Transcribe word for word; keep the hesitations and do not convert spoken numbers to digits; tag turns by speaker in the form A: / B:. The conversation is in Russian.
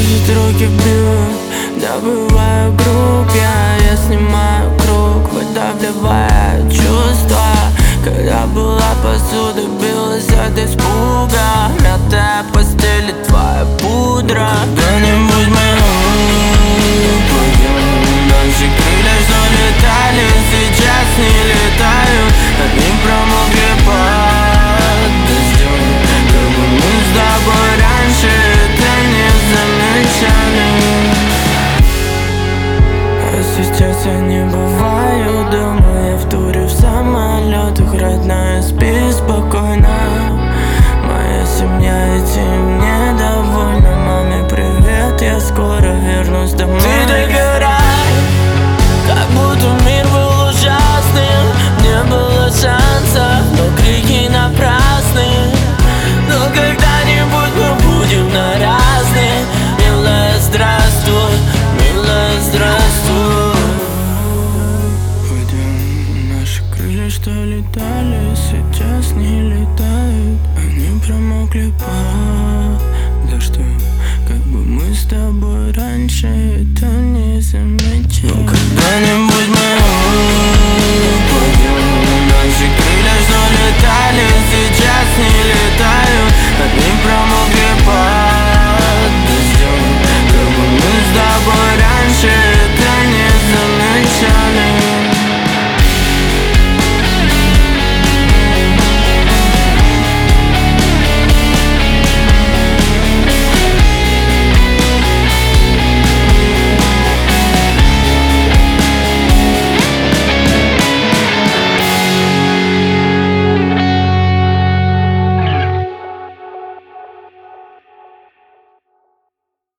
A: Может, руки бьют, добываю круг я, я снимаю круг, выдавливая чувства. Когда была посуда, билась от испуга, мятая постель и твоя пудра. Когда-нибудь мы упадем, наши крылья, что летали, сейчас не летают. Одни промокли под дождем, как бы мы с тобой раньше это не замечали. А сейчас я не бываю дома, я в туре в самолетах. Родная, спи спокойно, моя семья этим недовольна. Маме привет, я скоро вернусь домой. Ты догорай, как будто мир был ужасным. Не было шансов, но крики напрасны. Но когда-нибудь мы будем на разные. Милая, здравствуй, милая, здравствуй. Наши крылья, что летали, сейчас не летают. Они промокли под дождем, как бы мы с тобой раньше это не замечали. Но когда-нибудь